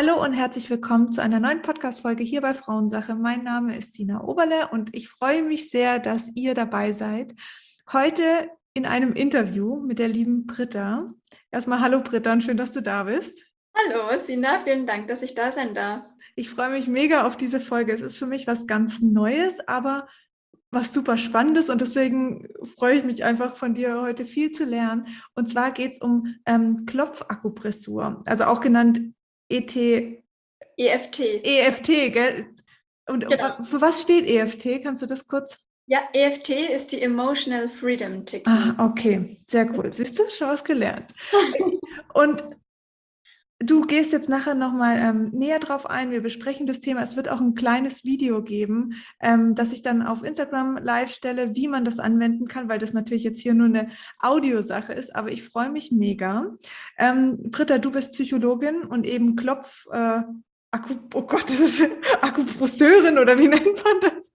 Hallo und herzlich willkommen zu einer neuen Podcast-Folge hier bei Frauensache. Mein Name ist Sina Oberle und ich freue mich sehr, dass ihr dabei seid. Heute in einem Interview mit der lieben Britta. Erstmal hallo Britta und schön, dass du da bist. Hallo Sina, vielen Dank, dass ich da sein darf. Ich freue mich mega auf diese Folge. Es ist für mich was ganz Neues, aber was super Spannendes und deswegen freue ich mich einfach von dir heute viel zu lernen. Und zwar geht es um Klopfakupressur, also auch genannt ET, EFT, EFT, gell? Und genau. für was steht EFT? Kannst du das kurz? Ja, EFT ist die Emotional Freedom Ah, Technique. okay, sehr cool. Siehst du, schon was gelernt. Und du gehst jetzt nachher nochmal näher drauf ein. Wir besprechen das Thema. Es wird auch ein kleines Video geben, das ich dann auf Instagram live stelle, wie man das anwenden kann, weil das natürlich jetzt hier nur eine Audiosache ist. Aber ich freue mich mega. Britta, du bist Psychologin und eben oh Gott, das ist Akupresseurin oder wie nennt man das?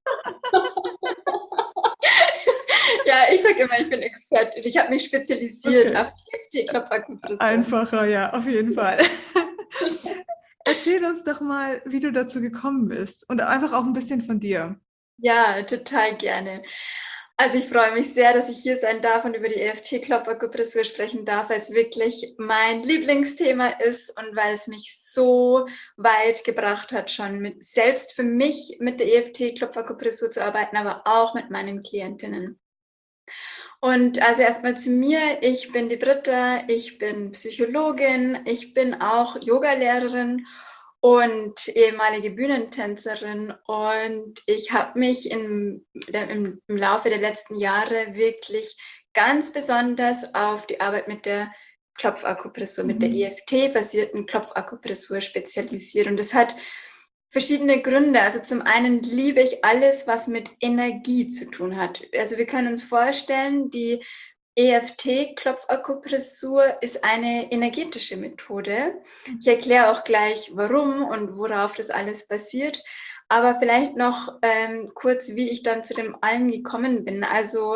Ja, ich sage immer, ich bin Expertin. Ich habe mich spezialisiert Okay. auf EFT-Klopfakupressur. Einfacher, ja, auf jeden Fall. Erzähl uns doch mal, wie du dazu gekommen bist und einfach auch ein bisschen von dir. Ja, total gerne. Also ich freue mich sehr, dass ich hier sein darf und über die EFT-Klopfakupressur sprechen darf, weil es wirklich mein Lieblingsthema ist und weil es mich so weit gebracht hat, schon selbst für mich mit der EFT-Klopfakupressur zu arbeiten, aber auch mit meinen Klientinnen. Und also erstmal zu mir, ich bin die Britta, ich bin Psychologin, ich bin auch Yogalehrerin und ehemalige Bühnentänzerin und ich habe mich im Laufe der letzten Jahre wirklich ganz besonders auf die Arbeit mit der Klopfakupressur, mit der Mhm. EFT-basierten Klopfakupressur spezialisiert. Und das hat verschiedene Gründe. Also zum einen liebe ich alles, was mit Energie zu tun hat. Also wir können uns vorstellen, die EFT-Klopfakupressur ist eine energetische Methode. Ich erkläre auch gleich, warum und worauf das alles basiert. Aber vielleicht noch kurz, wie ich dann zu dem allen gekommen bin. Also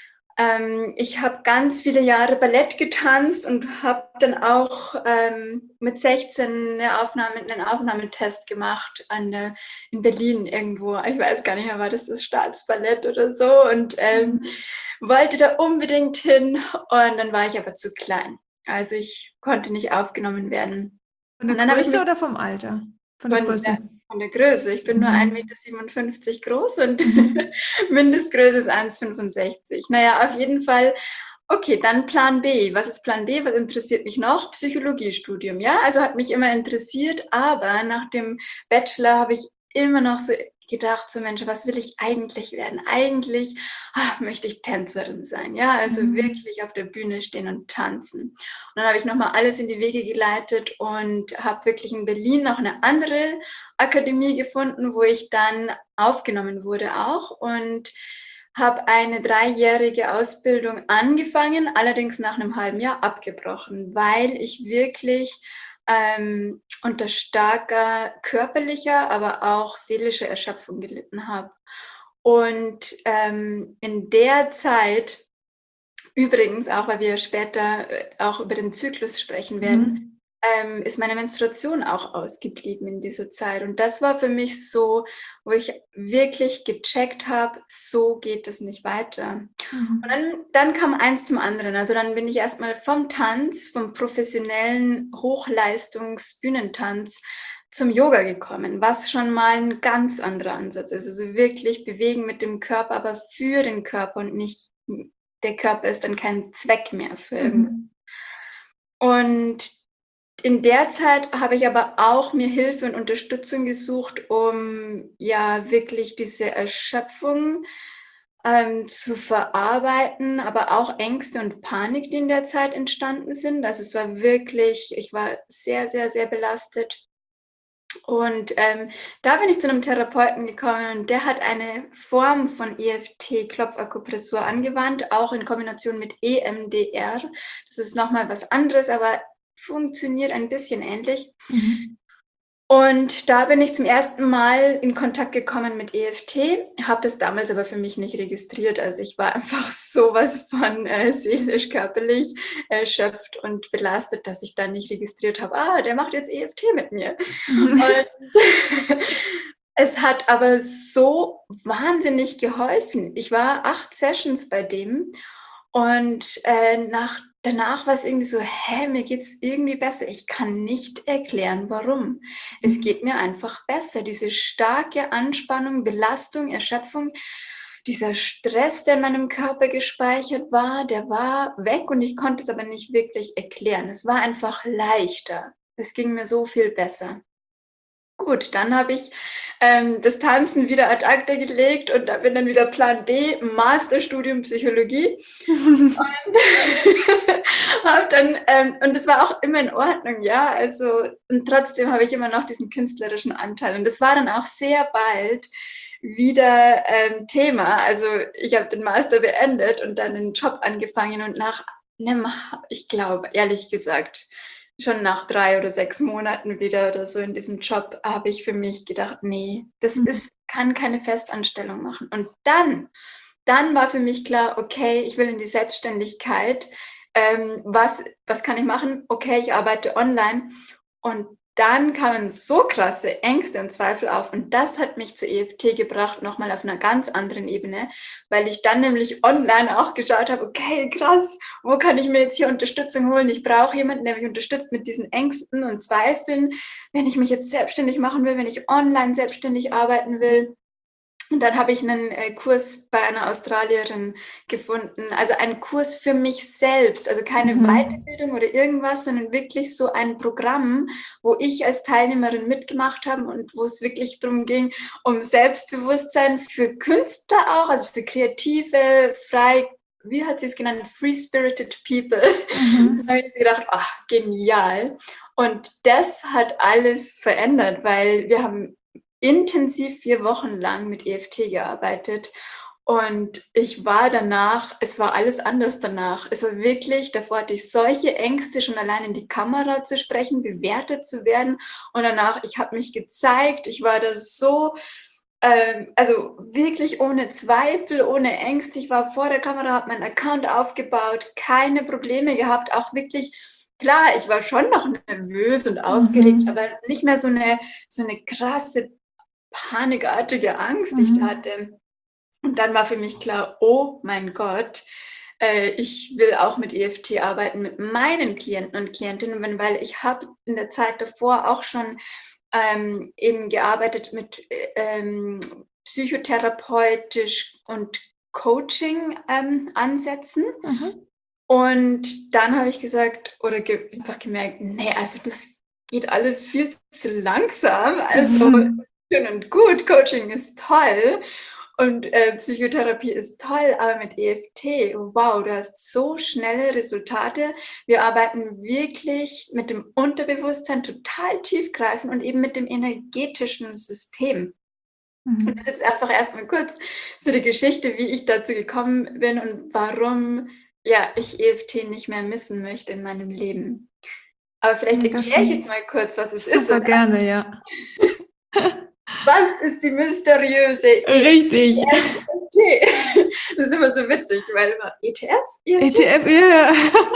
ich habe ganz viele Jahre Ballett getanzt und habe dann auch mit 16 einen Aufnahmetest gemacht in Berlin irgendwo. Ich weiß gar nicht mehr, war das Staatsballett oder so und Mhm. wollte da unbedingt hin und dann war ich aber zu klein. Also ich konnte nicht aufgenommen werden. Von der Und dann habe ich Größe mich oder vom Alter? Von der von Größe. von der Größe. Ich bin nur Mhm. 1,57 Meter groß und Mhm. Mindestgröße ist 1,65 Meter. Naja, auf jeden Fall. Okay, dann Plan B. Was ist Plan B? Was interessiert mich noch? Psychologiestudium, ja? Also hat mich immer interessiert, aber nach dem Bachelor habe ich immer noch so gedacht, so Mensch, was will ich eigentlich werden? Eigentlich möchte ich Tänzerin sein, ja? Also Mhm. wirklich auf der Bühne stehen und tanzen. Und dann habe ich nochmal alles in die Wege geleitet und habe wirklich in Berlin noch eine andere Akademie gefunden, wo ich dann aufgenommen wurde auch und habe eine 3-jährige Ausbildung angefangen, allerdings nach einem halben Jahr abgebrochen, weil ich wirklich unter starker körperlicher, aber auch seelischer Erschöpfung gelitten habe. Und in der Zeit, übrigens auch, weil wir später auch über den Zyklus sprechen werden, Mhm. ist meine Menstruation auch ausgeblieben in dieser Zeit. Und das war für mich so, wo ich wirklich gecheckt habe, so geht es nicht weiter. Und Mhm. dann kam eins zum anderen. Also dann bin ich erstmal vom Tanz, vom professionellen Hochleistungs-Bühnentanz zum Yoga gekommen, was schon mal ein ganz anderer Ansatz ist. Also wirklich bewegen mit dem Körper, aber für den Körper und nicht der Körper ist dann kein Zweck mehr für irgendwas. Mhm. Und in der Zeit habe ich aber auch mir Hilfe und Unterstützung gesucht, um ja wirklich diese Erschöpfung zu verarbeiten, aber auch Ängste und Panik, die in der Zeit entstanden sind. Also es war wirklich, ich war sehr, sehr, sehr belastet. Und da bin ich zu einem Therapeuten gekommen und der hat eine Form von EFT-Klopfakupressur angewandt, auch in Kombination mit EMDR. Das ist nochmal was anderes, aber funktioniert ein bisschen ähnlich. Mhm. Und da bin ich zum ersten Mal in Kontakt gekommen mit EFT, habe das damals aber für mich nicht registriert. Also ich war einfach sowas von seelisch, körperlich erschöpft und belastet, dass ich dann nicht registriert habe, der macht jetzt EFT mit mir. Und es hat aber so wahnsinnig geholfen. Ich war 8 Sessions bei dem und danach war es irgendwie so, mir geht's irgendwie besser. Ich kann nicht erklären, warum. Es geht mir einfach besser. Diese starke Anspannung, Belastung, Erschöpfung, dieser Stress, der in meinem Körper gespeichert war, der war weg und ich konnte es aber nicht wirklich erklären. Es war einfach leichter. Es ging mir so viel besser. Gut, dann habe ich das Tanzen wieder ad acta gelegt und da bin dann wieder Plan B, Masterstudium Psychologie. Und habe dann, und das war auch immer in Ordnung, ja, also, und trotzdem habe ich immer noch diesen künstlerischen Anteil. Und das war dann auch sehr bald wieder Thema. Also ich habe den Master beendet und dann den Job angefangen und ich glaube, ehrlich gesagt, schon nach 3 oder 6 Monaten wieder oder so in diesem Job habe ich für mich gedacht, nee, kann keine Festanstellung machen. Und dann war für mich klar, okay, ich will in die Selbstständigkeit. Was kann ich machen? Okay, ich arbeite online. Und dann kamen so krasse Ängste und Zweifel auf. Und das hat mich zu EFT gebracht, nochmal auf einer ganz anderen Ebene, weil ich dann nämlich online auch geschaut habe, okay, krass, wo kann ich mir jetzt hier Unterstützung holen? Ich brauche jemanden, der mich unterstützt mit diesen Ängsten und Zweifeln, wenn ich mich jetzt selbstständig machen will, wenn ich online selbstständig arbeiten will. Und dann habe ich einen Kurs bei einer Australierin gefunden, also einen Kurs für mich selbst, also keine Weiterbildung oder irgendwas, sondern wirklich so ein Programm, wo ich als Teilnehmerin mitgemacht habe und wo es wirklich darum ging, um Selbstbewusstsein für Künstler auch, also für kreative, wie hat sie es genannt, free-spirited people. Da habe ich gedacht, genial. Und das hat alles verändert, weil wir haben intensiv 4 Wochen lang mit EFT gearbeitet und ich war danach, es war alles anders danach. Es war wirklich, davor hatte ich solche Ängste, schon allein in die Kamera zu sprechen, bewertet zu werden und danach, ich habe mich gezeigt, ich war da so, also wirklich ohne Zweifel, ohne Ängste. Ich war vor der Kamera, habe meinen Account aufgebaut, keine Probleme gehabt, auch wirklich. Klar, ich war schon noch nervös und aufgeregt, aber nicht mehr so eine krasse panikartige Angst, die ich da hatte. Und dann war für mich klar, oh mein Gott, ich will auch mit EFT arbeiten, mit meinen Klienten und Klientinnen, weil ich habe in der Zeit davor auch schon eben gearbeitet mit psychotherapeutisch und Coaching-Ansätzen. Und dann habe ich gesagt oder einfach gemerkt, nee, also das geht alles viel zu langsam. Also schön und gut, Coaching ist toll und Psychotherapie ist toll, aber mit EFT, wow, du hast so schnelle Resultate. Wir arbeiten wirklich mit dem Unterbewusstsein total tiefgreifend und eben mit dem energetischen System. Und das ist jetzt einfach erstmal kurz so die Geschichte, wie ich dazu gekommen bin und warum ich EFT nicht mehr missen möchte in meinem Leben. Aber vielleicht erkläre ich jetzt mal kurz, was es ist. Super gerne, ja. Was ist die mysteriöse Richtig. EFT? Das ist immer so witzig, weil immer ETF? ETF, ja.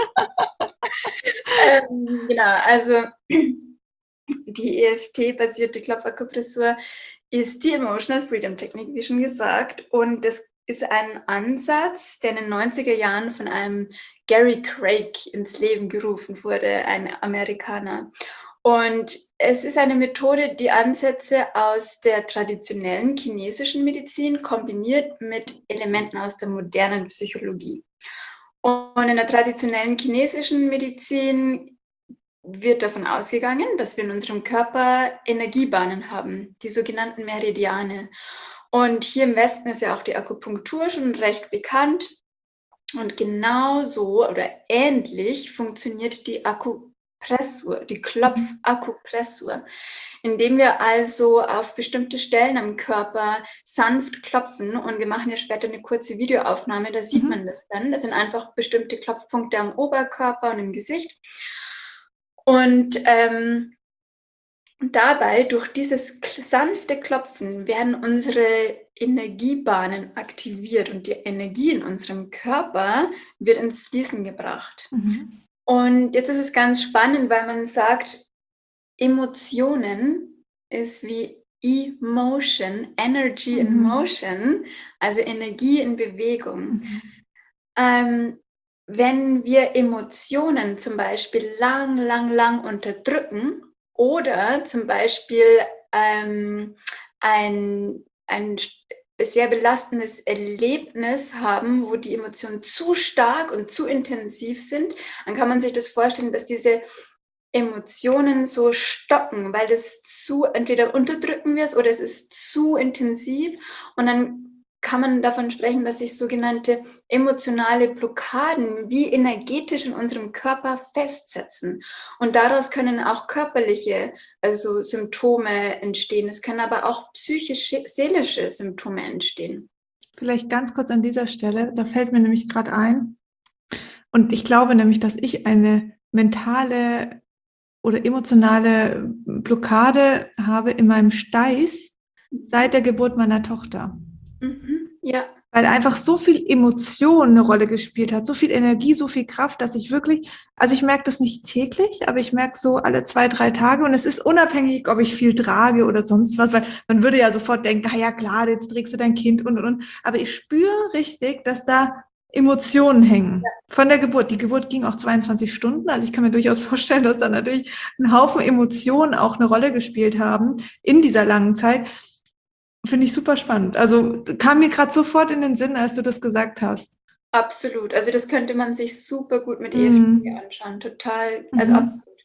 Genau, also die EFT-basierte Klopfakupressur ist die Emotional Freedom Technik, wie schon gesagt. Und das ist ein Ansatz, der in den 90er Jahren von einem Gary Craig ins Leben gerufen wurde, ein Amerikaner. Und es ist eine Methode, die Ansätze aus der traditionellen chinesischen Medizin kombiniert mit Elementen aus der modernen Psychologie. Und in der traditionellen chinesischen Medizin wird davon ausgegangen, dass wir in unserem Körper Energiebahnen haben, die sogenannten Meridiane. Und hier im Westen ist ja auch die Akupunktur schon recht bekannt. Und genauso oder ähnlich funktioniert die Akupressur, die Klopfakupressur, indem wir also auf bestimmte Stellen am Körper sanft klopfen. Und wir machen ja später eine kurze Videoaufnahme, da sieht man das dann. Das sind einfach bestimmte Klopfpunkte am Oberkörper und im Gesicht. Und dabei, durch dieses sanfte Klopfen, werden unsere Energiebahnen aktiviert und die Energie in unserem Körper wird ins Fließen gebracht. Mhm. Und jetzt ist es ganz spannend, weil man sagt, Emotionen ist wie Emotion, Energy in Mhm. Motion, also Energie in Bewegung. Mhm. Wenn wir Emotionen zum Beispiel lang unterdrücken oder zum Beispiel ein sehr belastendes Erlebnis haben, wo die Emotionen zu stark und zu intensiv sind, dann kann man sich das vorstellen, dass diese Emotionen so stocken, weil das entweder unterdrücken wir es oder es ist zu intensiv und dann kann man davon sprechen, dass sich sogenannte emotionale Blockaden wie energetisch in unserem Körper festsetzen. Und daraus können auch körperliche, also Symptome entstehen. Es können aber auch psychische, seelische Symptome entstehen. Vielleicht ganz kurz an dieser Stelle, da fällt mir nämlich gerade ein, und ich glaube nämlich, dass ich eine mentale oder emotionale Blockade habe in meinem Steiß seit der Geburt meiner Tochter. Ja. Weil einfach so viel Emotion eine Rolle gespielt hat, so viel Energie, so viel Kraft, dass ich wirklich, also ich merke das nicht täglich, aber ich merke so alle 2, 3 Tage und es ist unabhängig, ob ich viel trage oder sonst was, weil man würde ja sofort denken, ja klar, jetzt trägst du dein Kind und. Aber ich spüre richtig, dass da Emotionen hängen. Von der Geburt. Die Geburt ging auch 22 Stunden. Also ich kann mir durchaus vorstellen, dass da natürlich ein Haufen Emotionen auch eine Rolle gespielt haben in dieser langen Zeit. Finde ich super spannend. Also kam mir gerade sofort in den Sinn, als du das gesagt hast. Absolut. Also das könnte man sich super gut mit EFT Mhm. anschauen. Total, also Mhm. absolut.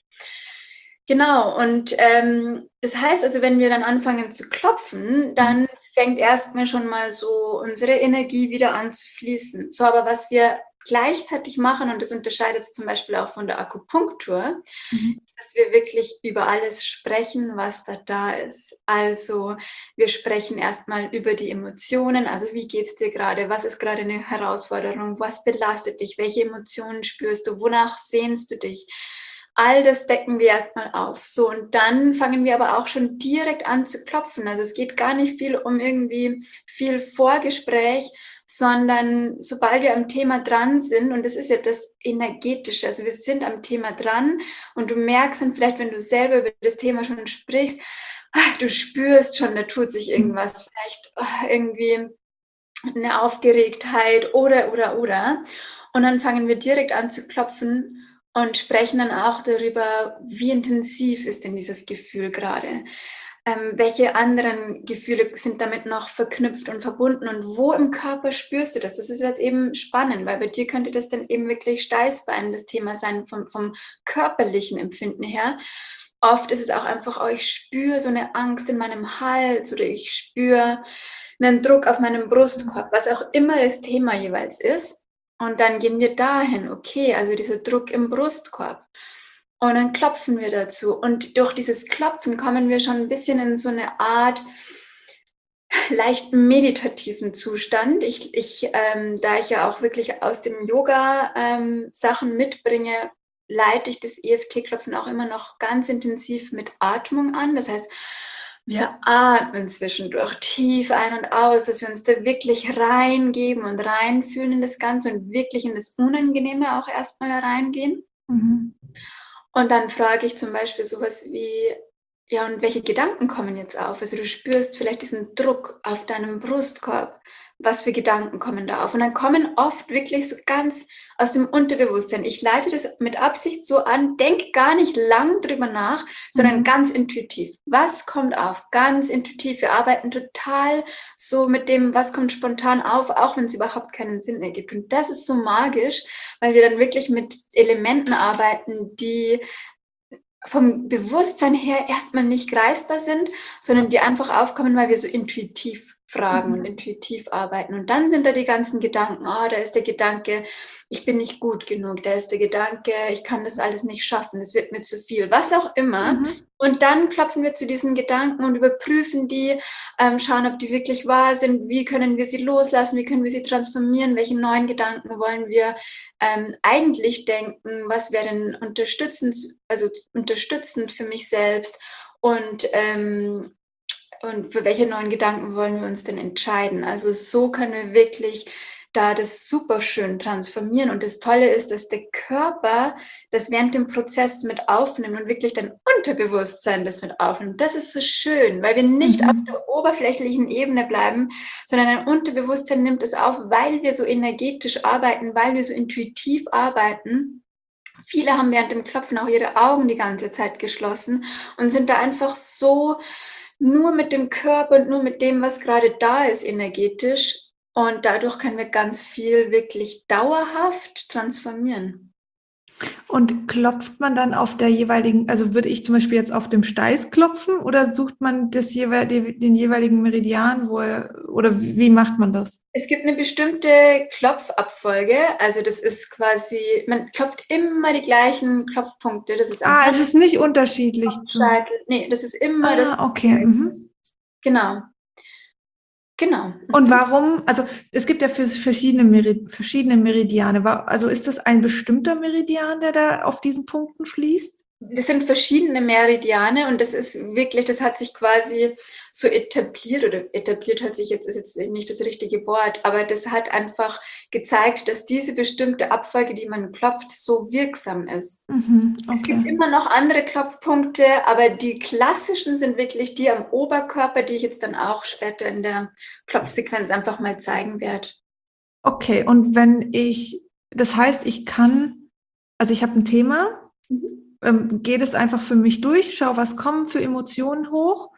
Genau, und das heißt also, wenn wir dann anfangen zu klopfen, dann fängt erstmal schon mal so unsere Energie wieder an zu fließen. So, aber was wir gleichzeitig machen, und das unterscheidet es zum Beispiel auch von der Akupunktur, Mhm. dass wir wirklich über alles sprechen, was da ist. Also wir sprechen erstmal über die Emotionen, also wie geht es dir gerade, was ist gerade eine Herausforderung, was belastet dich, welche Emotionen spürst du, wonach sehnst du dich. All das decken wir erstmal auf. So, und dann fangen wir aber auch schon direkt an zu klopfen. Also es geht gar nicht viel um irgendwie viel Vorgespräch, sondern sobald wir am Thema dran sind, und das ist ja das Energetische, also wir sind am Thema dran und du merkst dann vielleicht, wenn du selber über das Thema schon sprichst, du spürst schon, da tut sich irgendwas, vielleicht irgendwie eine Aufgeregtheit oder. Und dann fangen wir direkt an zu klopfen und sprechen dann auch darüber, wie intensiv ist denn dieses Gefühl gerade. Welche anderen Gefühle sind damit noch verknüpft und verbunden und wo im Körper spürst du das? Das ist jetzt eben spannend, weil bei dir könnte das dann eben wirklich Steißbein das Thema sein vom körperlichen Empfinden her. Oft ist es auch einfach, oh, ich spüre so eine Angst in meinem Hals oder ich spüre einen Druck auf meinem Brustkorb, was auch immer das Thema jeweils ist. Und dann gehen wir dahin, okay, also dieser Druck im Brustkorb. Und dann klopfen wir dazu. Und durch dieses Klopfen kommen wir schon ein bisschen in so eine Art leicht meditativen Zustand. Da ich ja auch wirklich aus dem Yoga Sachen mitbringe, leite ich das EFT-Klopfen auch immer noch ganz intensiv mit Atmung an. Das heißt, wir atmen zwischendurch tief ein und aus, dass wir uns da wirklich reingeben und reinfühlen in das Ganze und wirklich in das Unangenehme auch erstmal reingehen. Mhm. Und dann frage ich zum Beispiel sowas wie, ja, und welche Gedanken kommen jetzt auf? Also du spürst vielleicht diesen Druck auf deinem Brustkorb. Was für Gedanken kommen da auf? Und dann kommen oft wirklich so ganz aus dem Unterbewusstsein. Ich leite das mit Absicht so an, denk gar nicht lang drüber nach, sondern Mhm. ganz intuitiv. Was kommt auf? Ganz intuitiv. Wir arbeiten total so mit dem, was kommt spontan auf, auch wenn es überhaupt keinen Sinn ergibt. Und das ist so magisch, weil wir dann wirklich mit Elementen arbeiten, die vom Bewusstsein her erstmal nicht greifbar sind, sondern die einfach aufkommen, weil wir so intuitiv fragen und Mhm. intuitiv arbeiten. Und dann sind da die ganzen Gedanken, da ist der Gedanke, ich bin nicht gut genug, da ist der Gedanke, ich kann das alles nicht schaffen, es wird mir zu viel, was auch immer. Mhm. Und dann klopfen wir zu diesen Gedanken und überprüfen die, schauen, ob die wirklich wahr sind, wie können wir sie loslassen, wie können wir sie transformieren, welche neuen Gedanken wollen wir eigentlich denken, was wäre denn unterstützend für mich selbst. Und für welche neuen Gedanken wollen wir uns denn entscheiden? Also so können wir wirklich da das super schön transformieren. Und das Tolle ist, dass der Körper das während dem Prozess mit aufnimmt und wirklich dein Unterbewusstsein das mit aufnimmt. Das ist so schön, weil wir nicht auf der oberflächlichen Ebene bleiben, sondern dein Unterbewusstsein nimmt es auf, weil wir so energetisch arbeiten, weil wir so intuitiv arbeiten. Viele haben während dem Klopfen auch ihre Augen die ganze Zeit geschlossen und sind da einfach so nur mit dem Körper und nur mit dem, was gerade da ist, energetisch. Und dadurch können wir ganz viel wirklich dauerhaft transformieren. Und klopft man dann auf der jeweiligen, also würde ich zum Beispiel jetzt auf dem Steiß klopfen oder sucht man den jeweiligen Meridian, oder wie macht man das? Es gibt eine bestimmte Klopfabfolge, also das ist quasi, man klopft immer die gleichen Klopfpunkte, das ist am Es ist nicht unterschiedlich Scheitel. Nee, das ist immer das. Okay. Genau. Genau. Und warum, also es gibt ja verschiedene Meridiane. Also ist das ein bestimmter Meridian, der da auf diesen Punkten fließt? Das sind verschiedene Meridiane und das ist wirklich, das hat sich quasi so etabliert, oder etabliert ist jetzt nicht das richtige Wort, aber das hat einfach gezeigt, dass diese bestimmte Abfolge, die man klopft, so wirksam ist. Okay. Es gibt immer noch andere Klopfpunkte, aber die klassischen sind wirklich die am Oberkörper, die ich jetzt dann auch später in der Klopfsequenz einfach mal zeigen werde. Okay, und das heißt, ich habe ein Thema, gehe das einfach für mich durch, schau, was kommen für Emotionen hoch.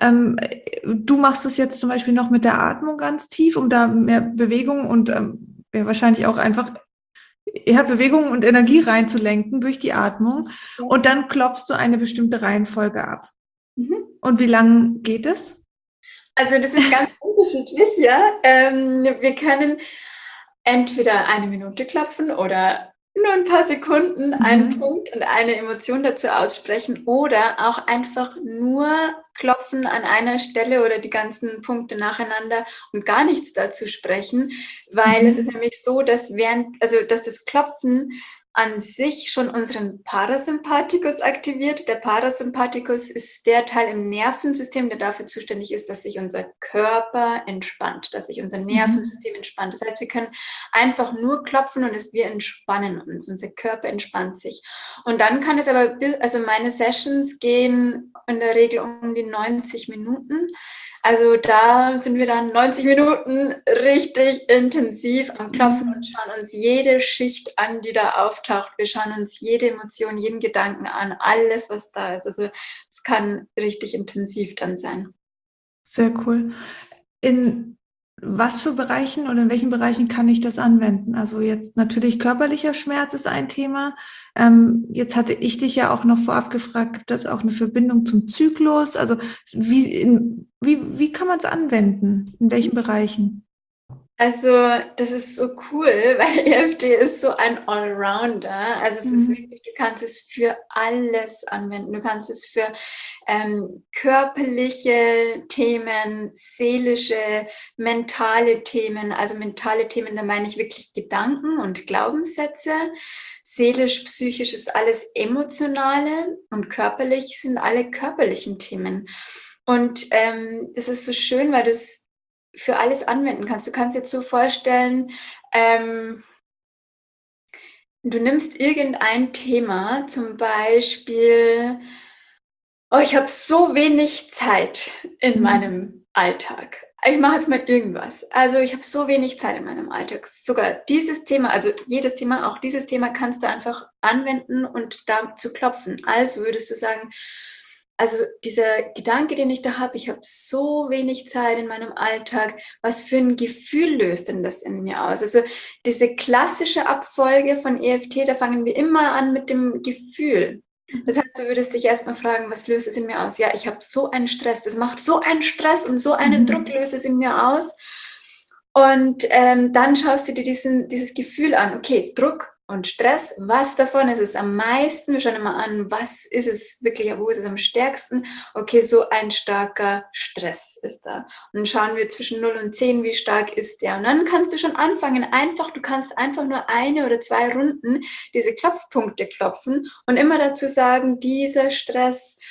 Du machst es jetzt zum Beispiel noch mit der Atmung ganz tief, um da mehr Bewegung und wahrscheinlich auch einfach eher Bewegung und Energie reinzulenken durch die Atmung. Ja. Und dann klopfst du eine bestimmte Reihenfolge ab. Und wie lang geht es? Also das ist ganz unterschiedlich, ja. Wir können entweder 1 Minute klopfen oder nur ein paar Sekunden einen Punkt und eine Emotion dazu aussprechen oder auch einfach nur klopfen an einer Stelle oder die ganzen Punkte nacheinander und gar nichts dazu sprechen, weil es ist nämlich so, dass dass das Klopfen an sich schon unseren Parasympathikus aktiviert. Der Parasympathikus ist der Teil im Nervensystem, der dafür zuständig ist, dass sich unser Körper entspannt, dass sich unser Nervensystem entspannt. Das heißt, wir können einfach nur klopfen und wir entspannen uns. Unser Körper entspannt sich. Und dann kann es aber, also meine Sessions gehen in der Regel um die 90 Minuten. Also da sind wir dann 90 Minuten richtig intensiv am Klopfen und schauen uns jede Schicht an, die da auftaucht. Wir schauen uns jede Emotion, jeden Gedanken an, alles, was da ist. Also es kann richtig intensiv dann sein. Sehr cool. In was für Bereichen oder in welchen Bereichen kann ich das anwenden? Also jetzt natürlich körperlicher Schmerz ist ein Thema. Jetzt hatte ich dich ja auch noch vorab gefragt, gibt es auch eine Verbindung zum Zyklus? Also wie kann man es anwenden? In welchen Bereichen? Also das ist so cool, weil EFT ist so ein Allrounder. Also es ist wirklich, du kannst es für alles anwenden. Du kannst es für körperliche Themen, seelische, mentale Themen. Also mentale Themen, da meine ich wirklich Gedanken und Glaubenssätze. Seelisch, psychisch ist alles Emotionale und körperlich sind alle körperlichen Themen. Und es ist so schön, weil du es für alles anwenden kannst. Du kannst dir so vorstellen, du nimmst irgendein Thema, zum Beispiel, ich habe so wenig Zeit in meinem Alltag. Ich mache jetzt mal irgendwas. Also ich habe so wenig Zeit in meinem Alltag. Sogar dieses Thema, also jedes Thema, auch dieses Thema kannst du einfach anwenden und dazu klopfen. Also würdest du sagen, also dieser Gedanke, den ich da habe, ich habe so wenig Zeit in meinem Alltag, was für ein Gefühl löst denn das in mir aus? Also diese klassische Abfolge von EFT, da fangen wir immer an mit dem Gefühl. Das heißt, du würdest dich erstmal fragen, was löst es in mir aus? Ja, ich habe so einen Stress, das macht so einen Stress und so einen Druck löst es in mir aus. Und dann schaust du dir dieses Gefühl an, okay, Druck und Stress, was davon ist es am meisten? Wir schauen immer an, was ist es wirklich, wo ist es am stärksten? Okay, so ein starker Stress ist da. Und dann schauen wir zwischen 0 und 10, wie stark ist der? Und dann kannst du schon anfangen, du kannst einfach nur 1 oder 2 Runden diese Klopfpunkte klopfen und immer dazu sagen, dieser Stress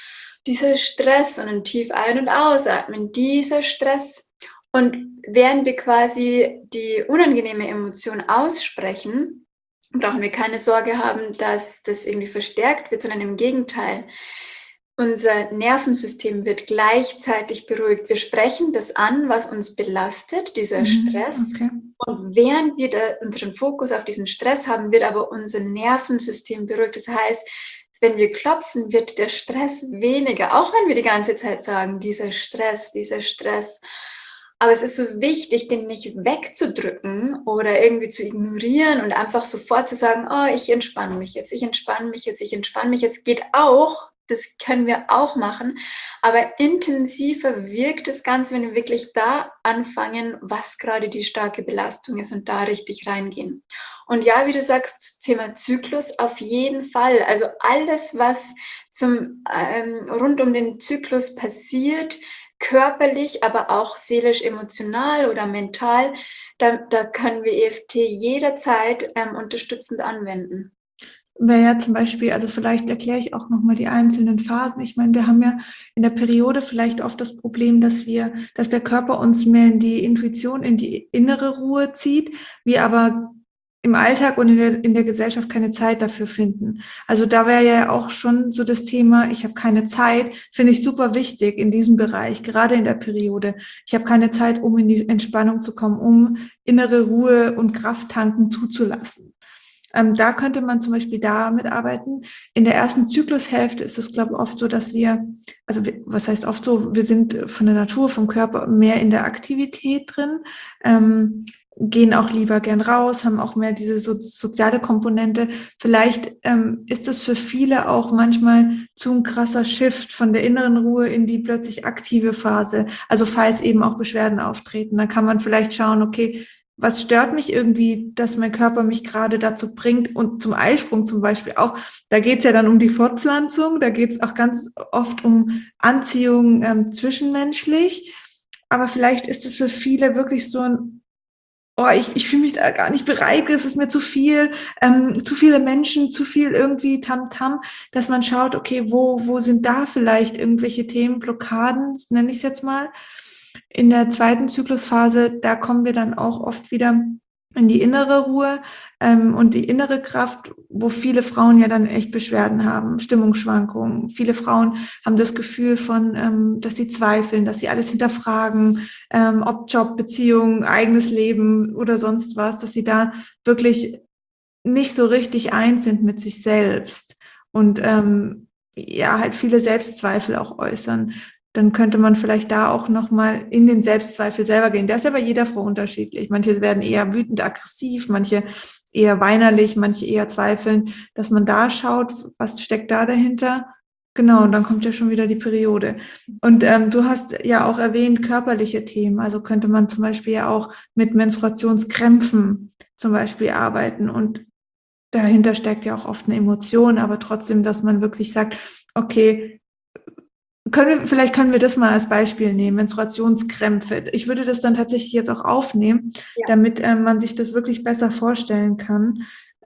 dieser Stress und dann tief ein- und ausatmen, dieser Stress. Und während wir quasi die unangenehme Emotion aussprechen, brauchen wir keine Sorge haben, dass das irgendwie verstärkt wird, sondern im Gegenteil. Unser Nervensystem wird gleichzeitig beruhigt. Wir sprechen das an, was uns belastet, dieser Stress. Okay. Und während wir unseren Fokus auf diesen Stress haben, wird aber unser Nervensystem beruhigt. Das heißt, wenn wir klopfen, wird der Stress weniger, auch wenn wir die ganze Zeit sagen, dieser Stress, dieser Stress. Aber es ist so wichtig, den nicht wegzudrücken oder irgendwie zu ignorieren und einfach sofort zu sagen, oh, ich entspanne mich jetzt, ich entspanne mich jetzt, ich entspanne mich jetzt. Geht auch, das können wir auch machen, aber intensiver wirkt das Ganze, wenn wir wirklich da anfangen, was gerade die starke Belastung ist und da richtig reingehen. Und ja, wie du sagst, Thema Zyklus auf jeden Fall. Also alles, was rund um den Zyklus passiert, körperlich, aber auch seelisch, emotional oder mental, da können wir EFT jederzeit unterstützend anwenden. Wäre ja zum Beispiel, also vielleicht erkläre ich auch nochmal die einzelnen Phasen. Ich meine, wir haben ja in der Periode vielleicht oft das Problem, dass der Körper uns mehr in die Intuition, in die innere Ruhe zieht, wir aber im Alltag und in der Gesellschaft keine Zeit dafür finden. Also da wäre ja auch schon so das Thema, ich habe keine Zeit, finde ich super wichtig in diesem Bereich, gerade in der Periode. Ich habe keine Zeit, um in die Entspannung zu kommen, um innere Ruhe und Kraft tanken zuzulassen. Da könnte man zum Beispiel damit arbeiten. In der ersten Zyklushälfte ist es, glaube ich, oft so, dass was heißt oft so, wir sind von der Natur, vom Körper mehr in der Aktivität drin, gehen auch lieber gern raus, haben auch mehr diese soziale Komponente. Vielleicht ist es für viele auch manchmal zu ein krasser Shift von der inneren Ruhe in die plötzlich aktive Phase. Also falls eben auch Beschwerden auftreten, dann kann man vielleicht schauen, okay, was stört mich irgendwie, dass mein Körper mich gerade dazu bringt und zum Eisprung zum Beispiel auch, da geht es ja dann um die Fortpflanzung, da geht es auch ganz oft um Anziehung zwischenmenschlich, aber vielleicht ist es für viele wirklich so ein, oh, ich fühle mich da gar nicht bereit, es ist mir zu viele Menschen, zu viel irgendwie Tamtam, dass man schaut, okay, wo sind da vielleicht irgendwelche Themen, Blockaden, nenne ich es jetzt mal. In der zweiten Zyklusphase, da kommen wir dann auch oft wieder in die innere Ruhe und die innere Kraft, wo viele Frauen ja dann echt Beschwerden haben, Stimmungsschwankungen. Viele Frauen haben das Gefühl dass sie zweifeln, dass sie alles hinterfragen, ob Job, Beziehung, eigenes Leben oder sonst was, dass sie da wirklich nicht so richtig eins sind mit sich selbst und ja, halt viele Selbstzweifel auch äußern. Dann könnte man vielleicht da auch nochmal in den Selbstzweifel selber gehen. Der ist ja bei jeder Frau unterschiedlich. Manche werden eher wütend, aggressiv, manche eher weinerlich, manche eher zweifeln, dass man da schaut, was steckt da dahinter. Genau, und dann kommt ja schon wieder die Periode. Und du hast ja auch erwähnt, körperliche Themen. Also könnte man zum Beispiel ja auch mit Menstruationskrämpfen zum Beispiel arbeiten. Und dahinter steckt ja auch oft eine Emotion, aber trotzdem, dass man wirklich sagt, okay, vielleicht können wir das mal als Beispiel nehmen, Menstruationskrämpfe. Ich würde das dann tatsächlich jetzt auch aufnehmen, Ja. damit man sich das wirklich besser vorstellen kann.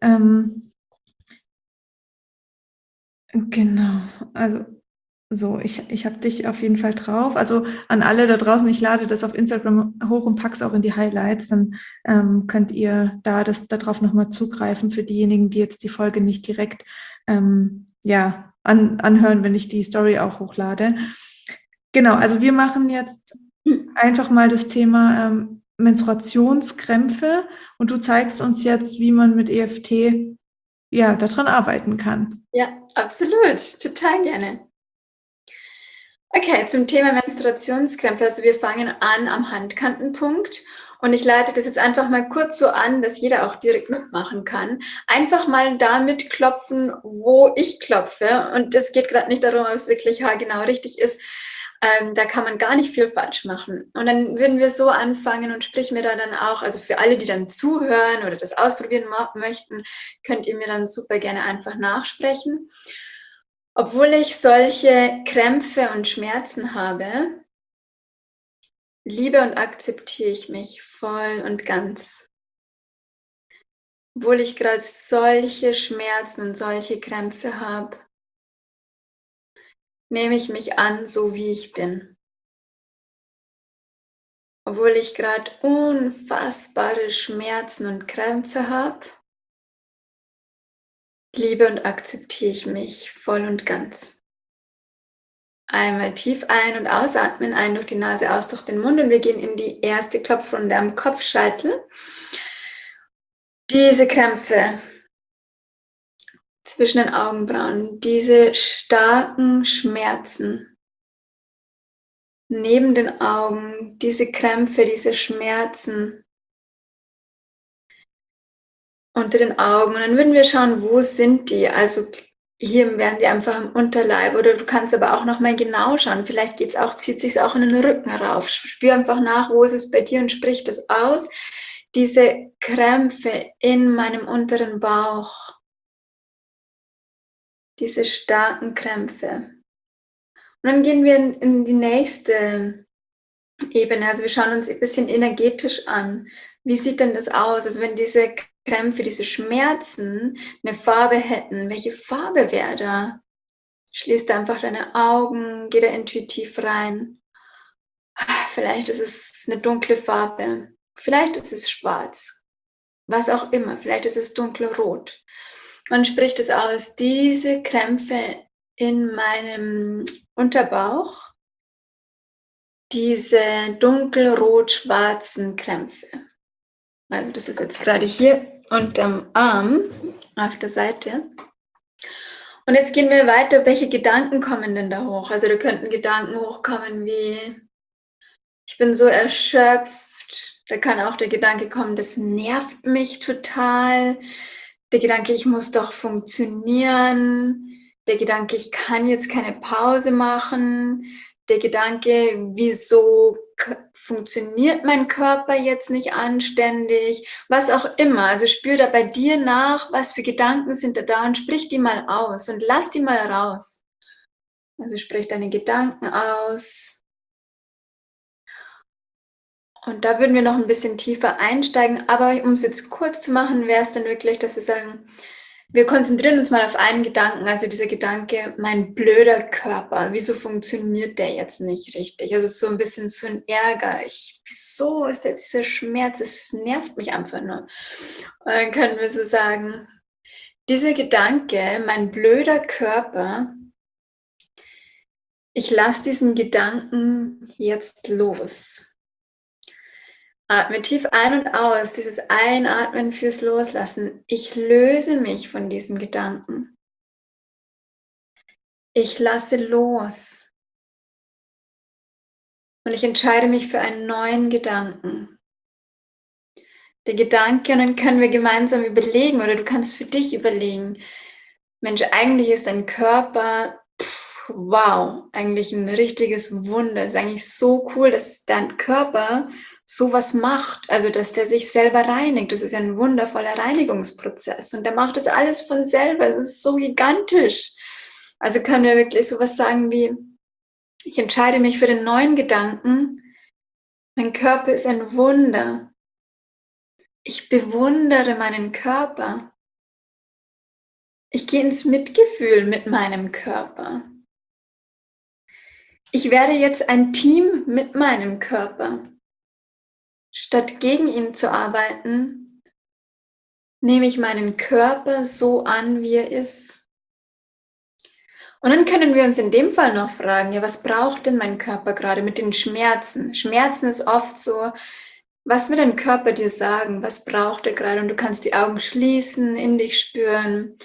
Genau, also so, ich habe dich auf jeden Fall drauf. Also an alle da draußen, ich lade das auf Instagram hoch und pack's auch in die Highlights. Dann könnt ihr darauf nochmal zugreifen für diejenigen, die jetzt die Folge nicht direkt ja, anhören, wenn ich die Story auch hochlade. Genau, also wir machen jetzt einfach mal das Thema Menstruationskrämpfe und du zeigst uns jetzt, wie man mit EFT ja daran arbeiten kann. Ja, absolut. Total gerne. Okay, zum Thema Menstruationskrämpfe. Also wir fangen an am Handkantenpunkt und ich leite das jetzt einfach mal kurz so an, dass jeder auch direkt mitmachen kann. Einfach mal damit klopfen, wo ich klopfe. Und es geht gerade nicht darum, ob es wirklich haargenau richtig ist. Da kann man gar nicht viel falsch machen. Und dann würden wir so anfangen und sprich mir da dann auch, also für alle, die dann zuhören oder das ausprobieren möchten, könnt ihr mir dann super gerne einfach nachsprechen. Obwohl ich solche Krämpfe und Schmerzen habe, liebe und akzeptiere ich mich voll und ganz. Obwohl ich gerade solche Schmerzen und solche Krämpfe habe, nehme ich mich an, so wie ich bin. Obwohl ich gerade unfassbare Schmerzen und Krämpfe habe, liebe und akzeptiere ich mich voll und ganz. Einmal tief ein- und ausatmen, ein durch die Nase, aus durch den Mund und wir gehen in die erste Klopfrunde am Kopfscheitel. Diese Krämpfe zwischen den Augenbrauen, diese starken Schmerzen neben den Augen, diese Krämpfe, diese Schmerzen unter den Augen. Und dann würden wir schauen, wo sind die? Also hier wären die einfach im Unterleib. Oder du kannst aber auch noch mal genau schauen. Vielleicht geht's auch, zieht sich auch in den Rücken rauf. Spür einfach nach, wo ist es bei dir und sprich das aus. Diese Krämpfe in meinem unteren Bauch. Diese starken Krämpfe. Und dann gehen wir in die nächste Ebene. Also wir schauen uns ein bisschen energetisch an. Wie sieht denn das aus? Also wenn diese Krämpfe, diese Schmerzen eine Farbe hätten, welche Farbe wäre da? Schließ einfach deine Augen, geh da intuitiv rein. Vielleicht ist es eine dunkle Farbe, vielleicht ist es schwarz, was auch immer, vielleicht ist es dunkelrot. Man spricht es aus, diese Krämpfe in meinem Unterbauch, diese dunkelrot-schwarzen Krämpfe. Also das ist jetzt gerade hier unterm Arm auf der Seite. Und jetzt gehen wir weiter, welche Gedanken kommen denn da hoch? Also da könnten Gedanken hochkommen wie, ich bin so erschöpft. Da kann auch der Gedanke kommen, das nervt mich total. Der Gedanke, ich muss doch funktionieren. Der Gedanke, ich kann jetzt keine Pause machen. Der Gedanke, wieso funktioniert mein Körper jetzt nicht anständig? Was auch immer. Also spür da bei dir nach, was für Gedanken sind da und sprich die mal aus und lass die mal raus. Also sprich deine Gedanken aus. Und da würden wir noch ein bisschen tiefer einsteigen, aber um es jetzt kurz zu machen, wäre es dann wirklich, dass wir sagen, wir konzentrieren uns mal auf einen Gedanken, also dieser Gedanke, mein blöder Körper, wieso funktioniert der jetzt nicht richtig? Also so ein bisschen so ein Ärger, wieso ist jetzt dieser Schmerz, es nervt mich einfach nur. Und dann können wir so sagen, dieser Gedanke, mein blöder Körper, ich lasse diesen Gedanken jetzt los. Atme tief ein und aus, dieses Einatmen fürs Loslassen. Ich löse mich von diesen Gedanken. Ich lasse los. Und ich entscheide mich für einen neuen Gedanken. Der Gedanke, und dann können wir gemeinsam überlegen, oder du kannst für dich überlegen, Mensch, eigentlich ist dein Körper, wow, eigentlich ein richtiges Wunder. Es ist eigentlich so cool, dass dein Körper sowas macht, also dass der sich selber reinigt. Das ist ja ein wundervoller Reinigungsprozess und der macht das alles von selber. Das ist so gigantisch. Also können wir wirklich sowas sagen wie, ich entscheide mich für den neuen Gedanken, mein Körper ist ein Wunder. Ich bewundere meinen Körper. Ich gehe ins Mitgefühl mit meinem Körper. Ich werde jetzt ein Team mit meinem Körper. Statt gegen ihn zu arbeiten, nehme ich meinen Körper so an, wie er ist. Und dann können wir uns in dem Fall noch fragen, ja, was braucht denn mein Körper gerade mit den Schmerzen? Schmerzen ist oft so, was will dein Körper dir sagen? Was braucht er gerade? Und du kannst die Augen schließen, in dich spüren.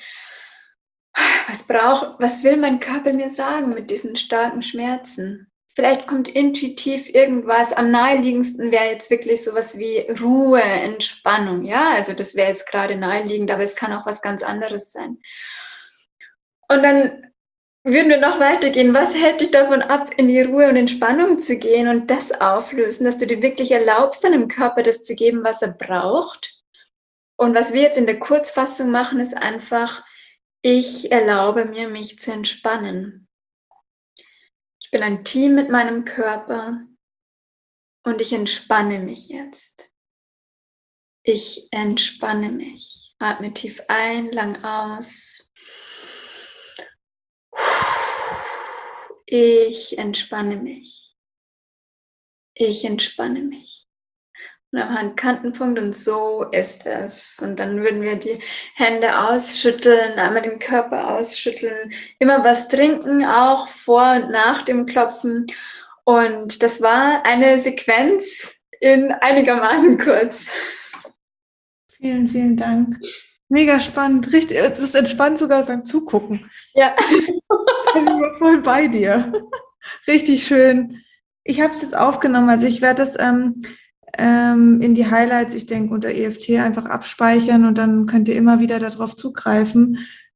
Was will mein Körper mir sagen mit diesen starken Schmerzen? Vielleicht kommt intuitiv irgendwas. Am naheliegendsten wäre jetzt wirklich sowas wie Ruhe, Entspannung. Ja, also das wäre jetzt gerade naheliegend, aber es kann auch was ganz anderes sein. Und dann würden wir noch weitergehen. Was hält dich davon ab, in die Ruhe und Entspannung zu gehen und das auflösen, dass du dir wirklich erlaubst, deinem Körper das zu geben, was er braucht? Und was wir jetzt in der Kurzfassung machen, ist einfach, ich erlaube mir, mich zu entspannen. Ich bin ein Team mit meinem Körper und ich entspanne mich jetzt. Ich entspanne mich. Atme tief ein, lang aus. ich entspanne mich. Ich entspanne mich. Und am Handkantenpunkt und so ist es. Und dann würden wir die Hände ausschütteln, einmal den Körper ausschütteln, immer was trinken, auch vor und nach dem Klopfen. Und das war eine Sequenz in einigermaßen kurz. Vielen, vielen Dank. Mega spannend. Richtig, es ist entspannt sogar beim Zugucken. Ja. Ich bin voll bei dir. Richtig schön. Ich habe es jetzt aufgenommen, also ich werde das in die Highlights, ich denke, unter EFT einfach abspeichern und dann könnt ihr immer wieder darauf zugreifen.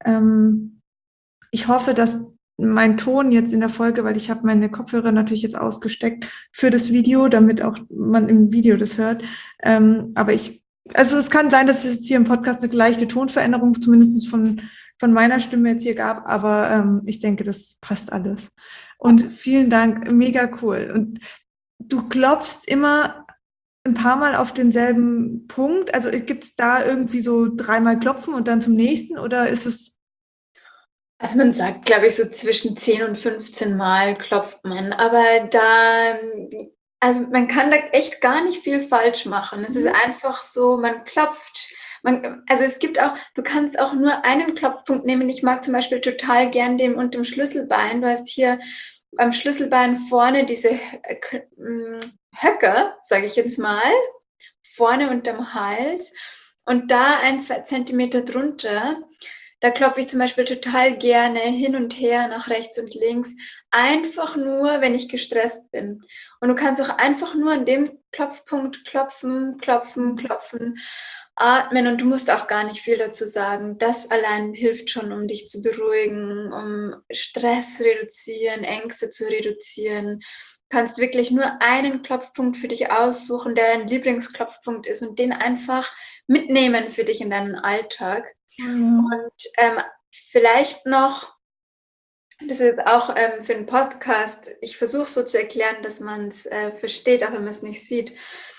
Ich hoffe, dass mein Ton jetzt in der Folge, weil ich habe meine Kopfhörer natürlich jetzt ausgesteckt für das Video, damit auch man im Video das hört. Aber also es kann sein, dass es jetzt hier im Podcast eine leichte Tonveränderung zumindest von meiner Stimme jetzt hier gab, aber ich denke, das passt alles. Und vielen Dank, mega cool. Und du klopfst immer ein paar Mal auf denselben Punkt? Also gibt es da irgendwie so 3-mal klopfen und dann zum nächsten oder ist es? Also man sagt, glaube ich, so zwischen 10 und 15 Mal klopft man, aber also man kann da echt gar nicht viel falsch machen. Es ist einfach so, man klopft. Also es gibt auch, du kannst auch nur einen Klopfpunkt nehmen. Ich mag zum Beispiel total gern den unter dem Schlüsselbein. Du hast hier am Schlüsselbein vorne diese Höcker, sage ich jetzt mal, vorne unterm Hals und da 1-2 Zentimeter drunter. Da klopfe ich zum Beispiel total gerne hin und her nach rechts und links, einfach nur, wenn ich gestresst bin. Und du kannst auch einfach nur an dem Klopfpunkt klopfen, klopfen, klopfen, atmen und du musst auch gar nicht viel dazu sagen. Das allein hilft schon, um dich zu beruhigen, um Stress reduzieren, Ängste zu reduzieren. Du kannst wirklich nur einen Klopfpunkt für dich aussuchen, der dein Lieblingsklopfpunkt ist und den einfach mitnehmen für dich in deinen Alltag. Und vielleicht noch, das ist auch für einen Podcast, ich versuche so zu erklären, dass man es versteht, auch wenn man es nicht sieht.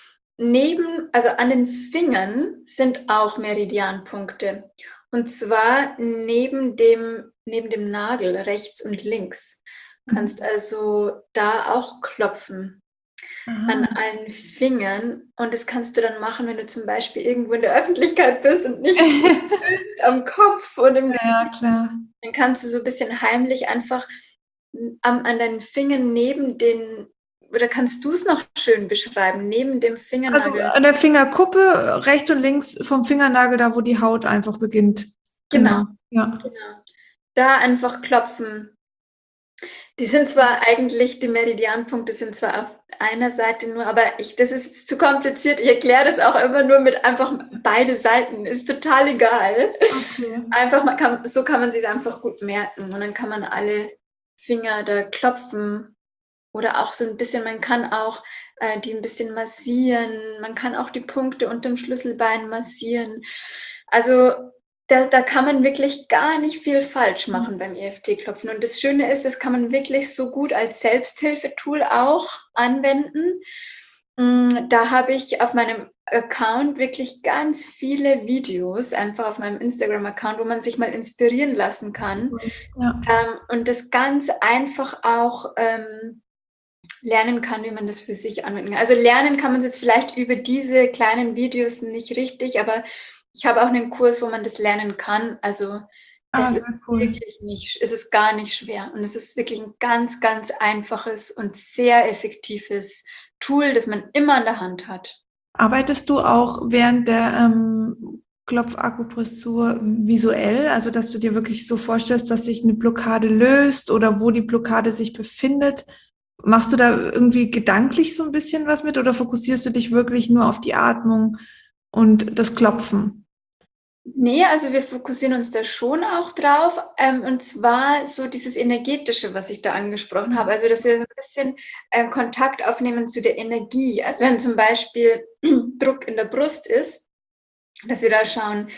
Also an den Fingern sind auch Meridianpunkte. Und zwar neben dem Nagel rechts und links. Du kannst also da auch klopfen. An allen Fingern. Und das kannst du dann machen, wenn du zum Beispiel irgendwo in der Öffentlichkeit bist und nicht am Kopf und im Ja, klar. Dann kannst du so ein bisschen heimlich einfach an deinen Fingern neben den, oder kannst du es noch schön beschreiben, neben dem Also Fingernagel? an der Fingerkuppe, rechts und links vom Fingernagel, da wo die Haut einfach beginnt. Genau, Ja. genau. Da einfach klopfen. Die sind zwar eigentlich, die Meridianpunkte sind zwar auf einer Seite nur, aber das ist jetzt zu kompliziert. Ich erkläre das auch immer nur mit einfach beide Seiten. Ist total egal. Okay. Einfach, so kann man sich einfach gut merken. Und dann kann man alle Finger da klopfen. Oder auch so ein bisschen, man kann auch die ein bisschen massieren. Man kann auch die Punkte unter dem Schlüsselbein massieren. Also da kann man wirklich gar nicht viel falsch machen beim EFT-Klopfen. Und das Schöne ist, das kann man wirklich so gut als Selbsthilfetool auch anwenden. Da habe ich auf meinem Account wirklich ganz viele Videos, einfach auf meinem Instagram-Account, wo man sich mal inspirieren lassen kann. Ja. Und das ganz einfach auch lernen kann, wie man das für sich anwenden kann. Also lernen kann man es jetzt vielleicht über diese kleinen Videos nicht richtig, aber ich habe auch einen Kurs, wo man das lernen kann. Also es ist wirklich nicht, es ist gar nicht schwer und es ist wirklich ein ganz, ganz einfaches und sehr effektives Tool, das man immer an der Hand hat. Arbeitest du auch während der Klopfakupressur visuell, also dass du dir wirklich so vorstellst, dass sich eine Blockade löst oder wo die Blockade sich befindet? Machst du da irgendwie gedanklich so ein bisschen was mit oder fokussierst du dich wirklich nur auf die Atmung und das Klopfen? Nee, also wir fokussieren uns da schon auch drauf. Und zwar so dieses Energetische, was ich da angesprochen habe. Also, dass wir so ein bisschen Kontakt aufnehmen zu der Energie. Also, wenn zum Beispiel Druck in der Brust ist, dass wir da schauen,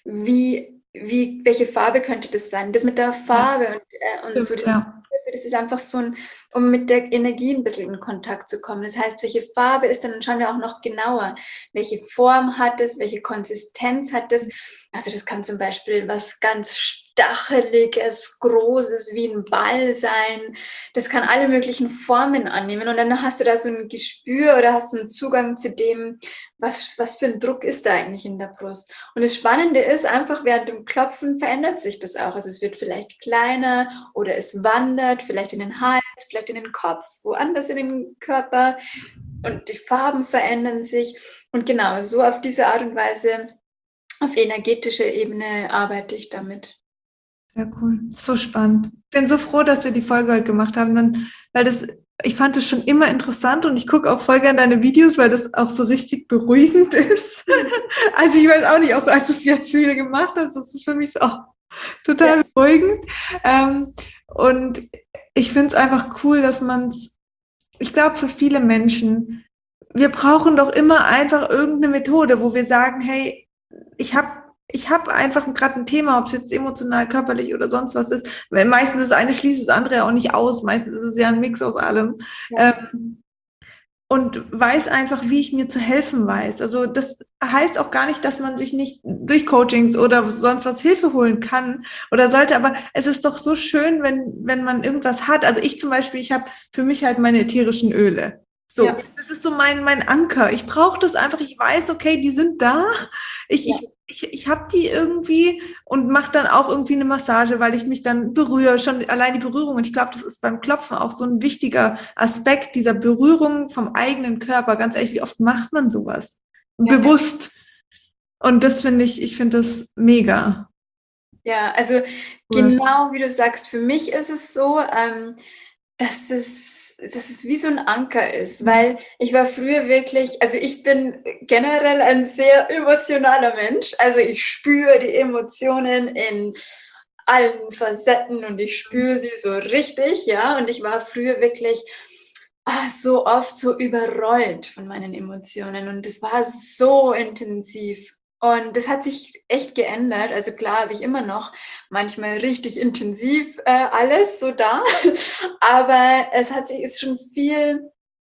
welche Farbe könnte das sein? Das mit der Farbe und so, das ist einfach so um mit der Energie ein bisschen in Kontakt zu kommen. Das heißt, welche Farbe ist denn, dann schauen wir auch noch genauer, welche Form hat es, welche Konsistenz hat es. Also das kann zum Beispiel was ganz stacheliges, großes, wie ein Ball sein. Das kann alle möglichen Formen annehmen. Und dann hast du da so ein Gespür oder hast so einen Zugang zu dem, was für ein Druck ist da eigentlich in der Brust. Und das Spannende ist einfach, während dem Klopfen verändert sich das auch. Also es wird vielleicht kleiner oder es wandert vielleicht in den Hals, vielleicht in den Kopf, woanders in den Körper. Und die Farben verändern sich. Und genau, so auf diese Art und Weise, auf energetischer Ebene arbeite ich damit. Sehr cool. So spannend. Ich bin so froh, dass wir die Folge heute gemacht haben, weil ich fand es schon immer interessant und ich gucke auch voll gerne deine Videos, weil das auch so richtig beruhigend ist. Also ich weiß auch nicht, auch als du es jetzt wieder gemacht hast, das ist für mich so total beruhigend. Und ich finde es einfach cool, dass ich glaube, für viele Menschen, wir brauchen doch immer einfach irgendeine Methode, wo wir sagen, hey, ich hab einfach gerade ein Thema, ob es jetzt emotional, körperlich oder sonst was ist. Weil meistens ist das eine schließt das andere auch nicht aus. Meistens ist es ja ein Mix aus allem. Ja. Und weiß einfach, wie ich mir zu helfen weiß. Also das heißt auch gar nicht, dass man sich nicht durch Coachings oder sonst was Hilfe holen kann oder sollte. Aber es ist doch so schön, wenn man irgendwas hat. Also ich zum Beispiel, ich habe für mich halt meine ätherischen Öle. So, das ist so mein Anker. Ich brauche das einfach. Ich weiß, okay, die sind da. Ich habe die irgendwie und mache dann auch irgendwie eine Massage, weil ich mich dann berühre. Schon allein die Berührung. Und ich glaube, das ist beim Klopfen auch so ein wichtiger Aspekt dieser Berührung vom eigenen Körper. Ganz ehrlich, wie oft macht man sowas? Bewusst. Und das finde ich finde das mega. Ja, also genau wie du sagst, für mich ist es so, dass es wie so ein Anker ist, weil ich war früher wirklich, also ich bin generell ein sehr emotionaler Mensch, also ich spüre die Emotionen in allen Facetten und ich spüre sie so richtig, ja, und ich war früher wirklich so oft so überrollt von meinen Emotionen und es war so intensiv. Und das hat sich echt geändert. Also klar habe ich immer noch manchmal richtig intensiv alles so da, aber ist schon viel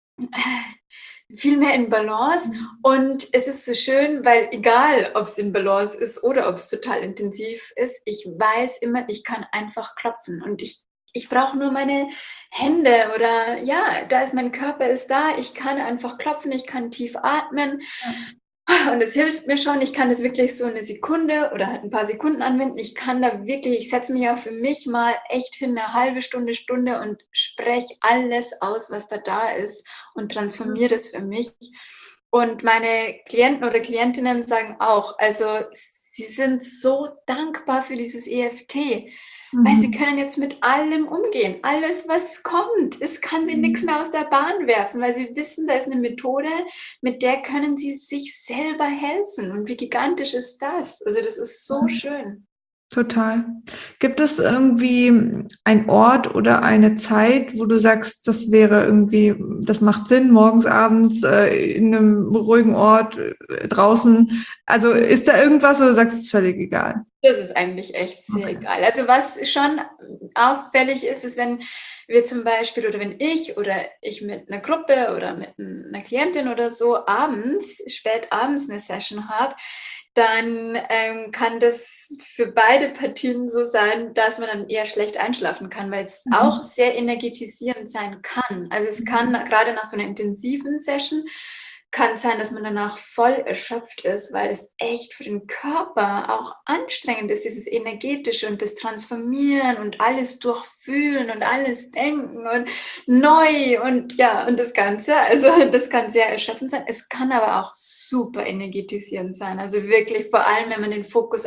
mehr in Balance und es ist so schön, weil egal, ob es in Balance ist oder ob es total intensiv ist, ich weiß immer, ich kann einfach klopfen und ich brauche nur meine Hände oder ja, mein Körper ist da, ich kann einfach klopfen, ich kann tief atmen. Und es hilft mir schon, ich kann das wirklich so eine Sekunde oder halt ein paar Sekunden anwenden. Ich kann da wirklich, ich setze mich auch für mich mal echt hin, eine halbe Stunde und spreche alles aus, was da ist und transformiere das für mich. Und meine Klienten oder Klientinnen sagen auch, also sie sind so dankbar für dieses EFT. Weil sie können jetzt mit allem umgehen. Alles, was kommt, es kann sie nichts mehr aus der Bahn werfen, weil sie wissen, da ist eine Methode, mit der können sie sich selber helfen. Und wie gigantisch ist das? Also das ist so schön. Total. Gibt es irgendwie einen Ort oder eine Zeit, wo du sagst, das wäre irgendwie, das macht Sinn, morgens, abends, in einem ruhigen Ort, draußen? Also ist da irgendwas, oder sagst du, es ist völlig egal? Das ist eigentlich echt sehr egal. Also was schon auffällig ist, wenn wir zum Beispiel oder wenn ich mit einer Gruppe oder mit einer Klientin oder so spät abends eine Session habe, dann kann das für beide Partien so sein, dass man dann eher schlecht einschlafen kann, weil es auch sehr energetisierend sein kann. Also es kann gerade nach so einer intensiven Session kann sein, dass man danach voll erschöpft ist, weil es echt für den Körper auch anstrengend ist, dieses Energetische und das Transformieren und alles durchfühlen und alles denken und neu und ja, und das Ganze. Also das kann sehr erschöpfend sein. Es kann aber auch super energetisierend sein. Also wirklich vor allem, wenn man den Fokus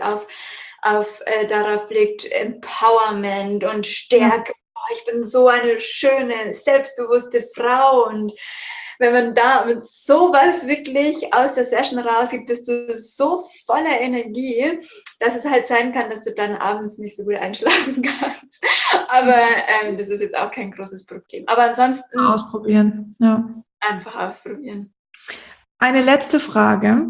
darauf legt, Empowerment und Stärke. Ich bin so eine schöne, selbstbewusste Frau und wenn man da mit sowas wirklich aus der Session rausgeht, bist du so voller Energie, dass es halt sein kann, dass du dann abends nicht so gut einschlafen kannst. Aber das ist jetzt auch kein großes Problem. Aber ansonsten ausprobieren. Ja. Einfach ausprobieren. Eine letzte Frage.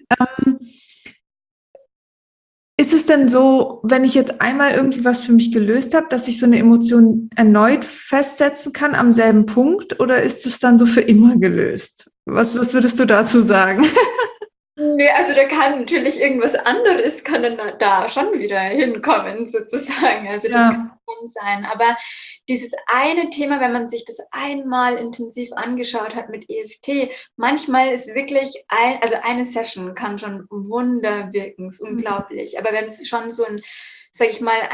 Ist es denn so, wenn ich jetzt einmal irgendwie was für mich gelöst habe, dass ich so eine Emotion erneut festsetzen kann am selben Punkt, oder ist es dann so für immer gelöst? Was würdest du dazu sagen? Nee, also da kann natürlich irgendwas anderes, kann dann da schon wieder hinkommen, sozusagen. Also das kann schon sein. Aber dieses eine Thema, wenn man sich das einmal intensiv angeschaut hat mit EFT, manchmal ist wirklich, also eine Session kann schon Wunder wirken, ist unglaublich. Aber wenn es schon so ein, sag ich mal,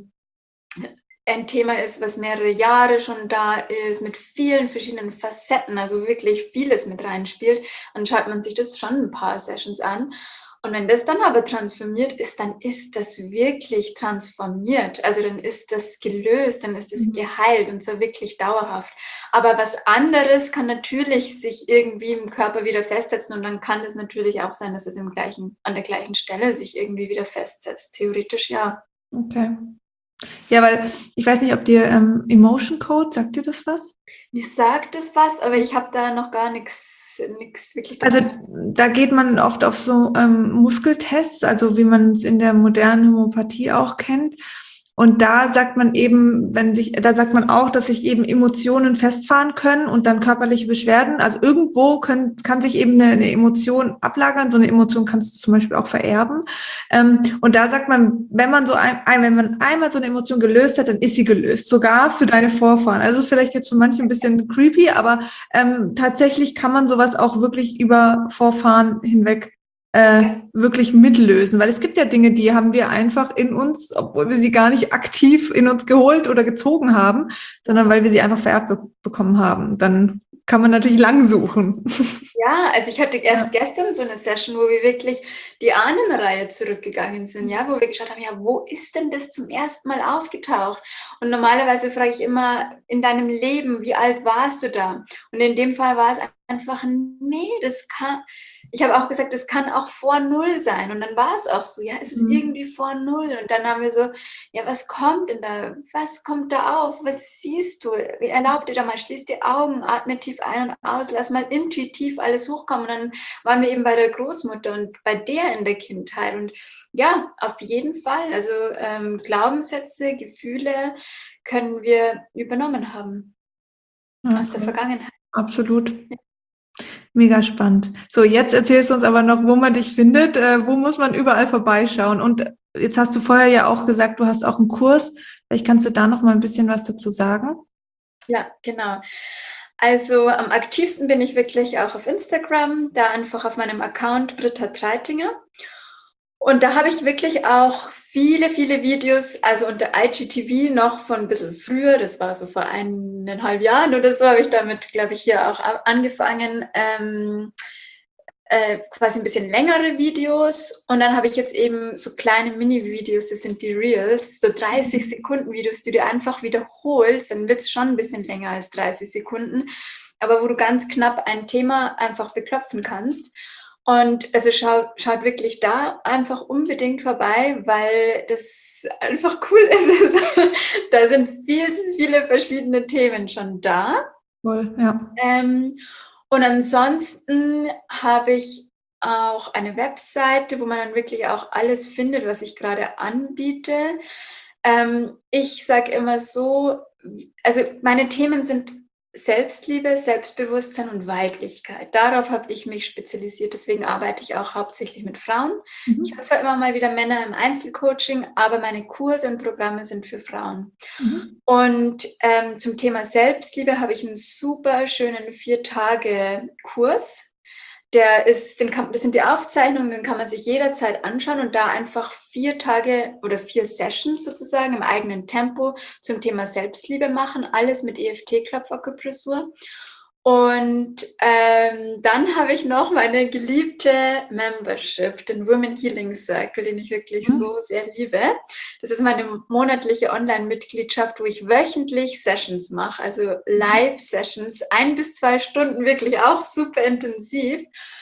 ein Thema ist, was mehrere Jahre schon da ist, mit vielen verschiedenen Facetten, also wirklich vieles mit reinspielt, dann schaut man sich das schon ein paar Sessions an. Und wenn das dann aber transformiert ist, dann ist das wirklich transformiert. Also dann ist das gelöst, dann ist das geheilt und zwar wirklich dauerhaft. Aber was anderes kann natürlich sich irgendwie im Körper wieder festsetzen und dann kann es natürlich auch sein, dass es an der gleichen Stelle sich irgendwie wieder festsetzt. Theoretisch ja. Okay. Ja, weil ich weiß nicht, ob dir Emotion Code, sagt dir das was? Mir sagt es was, aber ich habe da noch gar nichts wirklich. Also da geht man oft auf so Muskeltests, also wie man es in der modernen Homöopathie auch kennt. Und da sagt man eben, da sagt man auch, dass sich eben Emotionen festfahren können und dann körperliche Beschwerden. Also irgendwo kann sich eben eine Emotion ablagern. So eine Emotion kannst du zum Beispiel auch vererben. Und da sagt man, wenn man einmal so eine Emotion gelöst hat, dann ist sie gelöst. Sogar für deine Vorfahren. Also vielleicht jetzt für manche ein bisschen creepy, aber tatsächlich kann man sowas auch wirklich über Vorfahren hinweg wirklich mitlösen, weil es gibt ja Dinge, die haben wir einfach in uns, obwohl wir sie gar nicht aktiv in uns geholt oder gezogen haben, sondern weil wir sie einfach vererbt bekommen haben. Dann kann man natürlich lang suchen. Ja, also ich hatte erst gestern so eine Session, wo wir wirklich die Ahnenreihe zurückgegangen sind, ja, wo wir geschaut haben, ja, wo ist denn das zum ersten Mal aufgetaucht? Und normalerweise frage ich immer, in deinem Leben, wie alt warst du da? Und in dem Fall war es einfach, nee, ich habe auch gesagt, das kann auch vor Null sein. Und dann war es auch so, ja, es ist irgendwie vor Null. Und dann haben wir so, ja, was kommt da auf? Was siehst du? Erlaub dir da mal, schließ die Augen, atme tief ein und aus, lass mal intuitiv alles hochkommen. Und dann waren wir eben bei der Großmutter und bei der in der Kindheit. Und ja, auf jeden Fall. Also Glaubenssätze, Gefühle können wir übernommen haben aus der Vergangenheit. Absolut. Mega spannend. So, jetzt erzählst du uns aber noch, wo man dich findet. Wo muss man überall vorbeischauen? Und jetzt hast du vorher ja auch gesagt, du hast auch einen Kurs. Vielleicht kannst du da noch mal ein bisschen was dazu sagen. Ja, genau. Also am aktivsten bin ich wirklich auch auf Instagram, da einfach auf meinem Account Britta Treitinger. Und da habe ich wirklich auch viele, viele Videos, also unter IGTV noch von ein bisschen früher, das war so vor 1,5 Jahren oder so, habe ich damit, glaube ich, hier auch angefangen, quasi ein bisschen längere Videos. Und dann habe ich jetzt eben so kleine Mini-Videos, das sind die Reels, so 30 Sekunden Videos, die du einfach wiederholst, dann wird es schon ein bisschen länger als 30 Sekunden, aber wo du ganz knapp ein Thema einfach beklopfen kannst. Und also schaut wirklich da einfach unbedingt vorbei, weil das einfach cool ist. Da sind viele verschiedene Themen schon da. Voll, ja. Und ansonsten habe ich auch eine Webseite, wo man dann wirklich auch alles findet, was ich gerade anbiete. Ich sage immer so, also meine Themen sind Selbstliebe, Selbstbewusstsein und Weiblichkeit. Darauf habe ich mich spezialisiert, deswegen arbeite ich auch hauptsächlich mit Frauen. Ich habe zwar immer mal wieder Männer im Einzelcoaching, aber meine Kurse und Programme sind für Frauen. Und zum Thema Selbstliebe habe ich einen super schönen 4-Tage-Kurs. Das sind die Aufzeichnungen, den kann man sich jederzeit anschauen und da einfach 4 Tage oder 4 Sessions sozusagen im eigenen Tempo zum Thema Selbstliebe machen, alles mit EFT-Klopfakupressur. Und dann habe ich noch meine geliebte Membership, den Women Healing Circle, den ich wirklich so sehr liebe. Das ist meine monatliche Online-Mitgliedschaft, wo ich wöchentlich Sessions mache, also Live-Sessions, 1 bis 2 Stunden, wirklich auch super intensiv.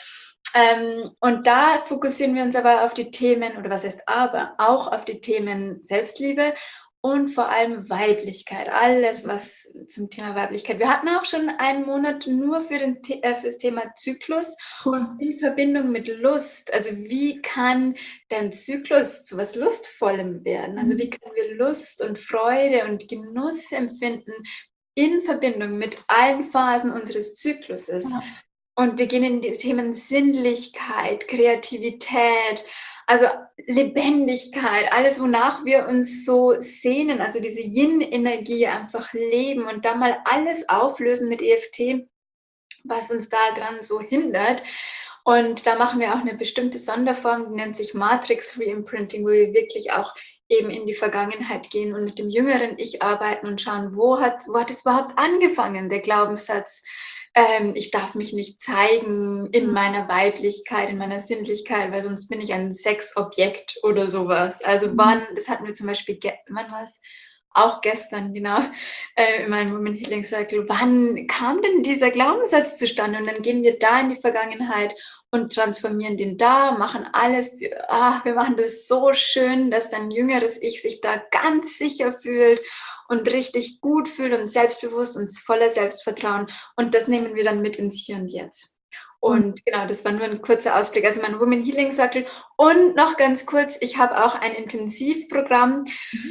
Und da fokussieren wir uns aber auf die Themen, oder was heißt aber, auch auf die Themen Selbstliebe und vor allem Weiblichkeit, alles was zum Thema Weiblichkeit. Wir hatten auch schon einen Monat nur für das Thema Zyklus in Verbindung mit Lust. Also wie kann dein Zyklus zu was Lustvollem werden? Also wie können wir Lust und Freude und Genuss empfinden in Verbindung mit allen Phasen unseres Zykluses? Und wir gehen in die Themen Sinnlichkeit, Kreativität, also Lebendigkeit, alles, wonach wir uns so sehnen, also diese Yin-Energie einfach leben und da mal alles auflösen mit EFT, was uns da dran so hindert. Und da machen wir auch eine bestimmte Sonderform, die nennt sich Matrix Reimprinting, wo wir wirklich auch eben in die Vergangenheit gehen und mit dem jüngeren Ich arbeiten und schauen, wo hat es überhaupt angefangen, der Glaubenssatz, ich darf mich nicht zeigen in meiner Weiblichkeit, in meiner Sinnlichkeit, weil sonst bin ich ein Sexobjekt oder sowas. Also das hatten wir zum Beispiel, wann war es? Auch gestern, genau, in meinem Women Healing Circle. Wann kam denn dieser Glaubenssatz zustande? Und dann gehen wir da in die Vergangenheit und transformieren den da, machen alles. Wir machen das so schön, dass dein jüngeres Ich sich da ganz sicher fühlt und richtig gut fühlt und selbstbewusst und voller Selbstvertrauen. Und das nehmen wir dann mit ins Hier und Jetzt. Und genau, das war nur ein kurzer Ausblick. Also mein Women Healing Circle. Und noch ganz kurz, ich habe auch ein Intensivprogramm,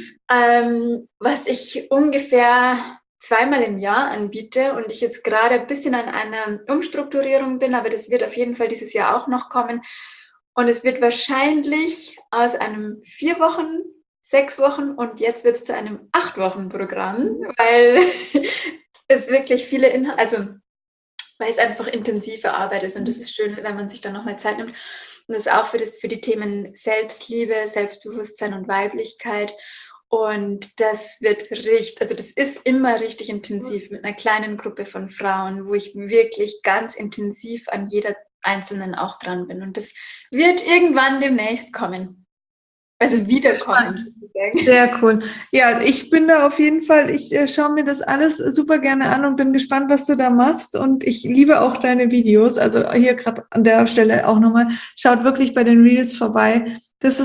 was ich ungefähr 2-mal im Jahr anbiete und ich jetzt gerade ein bisschen an einer Umstrukturierung bin, aber das wird auf jeden Fall dieses Jahr auch noch kommen. Und es wird wahrscheinlich aus einem 4 Wochen, 6 Wochen und jetzt wird es zu einem 8-Wochen-Programm, weil es wirklich viele Inhalte, also weil es einfach intensive Arbeit ist und das ist schön, wenn man sich dann nochmal Zeit nimmt. Und das ist auch für die Themen Selbstliebe, Selbstbewusstsein und Weiblichkeit. Und das das ist immer richtig intensiv mit einer kleinen Gruppe von Frauen, wo ich wirklich ganz intensiv an jeder Einzelnen auch dran bin. Und das wird irgendwann demnächst kommen. Also wiederkommen. Sehr cool. Ja, ich bin da auf jeden Fall, ich schaue mir das alles super gerne an und bin gespannt, was du da machst. Und ich liebe auch deine Videos. Also hier gerade an der Stelle auch nochmal, schaut wirklich bei den Reels vorbei. Es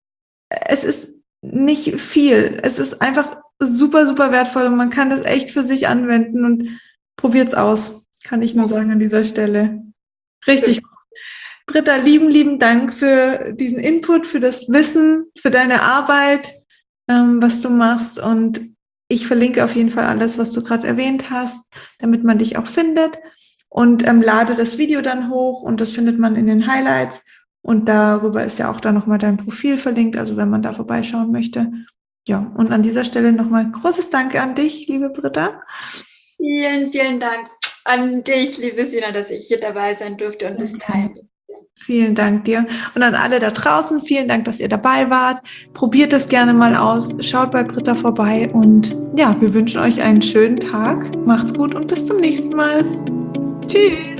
ist nicht viel. Es ist einfach super, super wertvoll und man kann das echt für sich anwenden und probiert's aus. Kann ich nur sagen an dieser Stelle. Richtig gut. Britta, lieben Dank für diesen Input, für das Wissen, für deine Arbeit, was du machst. Und ich verlinke auf jeden Fall alles, was du gerade erwähnt hast, damit man dich auch findet. Und lade das Video dann hoch und das findet man in den Highlights. Und darüber ist ja auch dann nochmal dein Profil verlinkt, also wenn man da vorbeischauen möchte. Ja, und an dieser Stelle nochmal großes Danke an dich, liebe Britta. Vielen Dank an dich, liebe Sina, dass ich hier dabei sein durfte und das teilen. Vielen Dank dir. Und an alle da draußen, vielen Dank, dass ihr dabei wart. Probiert es gerne mal aus. Schaut bei Britta vorbei. Und ja, wir wünschen euch einen schönen Tag. Macht's gut und bis zum nächsten Mal. Tschüss.